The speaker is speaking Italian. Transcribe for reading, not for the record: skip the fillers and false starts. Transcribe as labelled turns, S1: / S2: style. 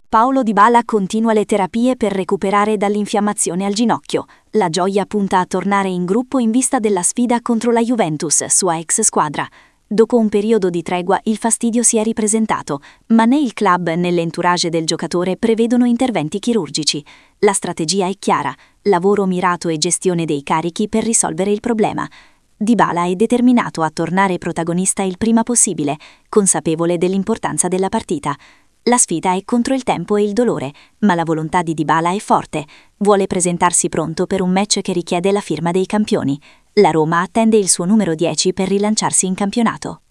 S1: Paulo Dybala continua le terapie per recuperare dall'infiammazione al ginocchio. La Gioia punta a tornare in gruppo in vista della sfida contro la Juventus, sua ex squadra. Dopo un periodo di tregua il fastidio si è ripresentato, ma né il club né l'entourage del giocatore prevedono interventi chirurgici. La strategia è chiara: lavoro mirato e gestione dei carichi per risolvere il problema. Dybala è determinato a tornare protagonista il prima possibile, consapevole dell'importanza della partita. La sfida è contro il tempo e il dolore, ma la volontà di Dybala è forte. Vuole presentarsi pronto per un match che richiede la firma dei campioni. La Roma attende il suo numero 10 per rilanciarsi in campionato.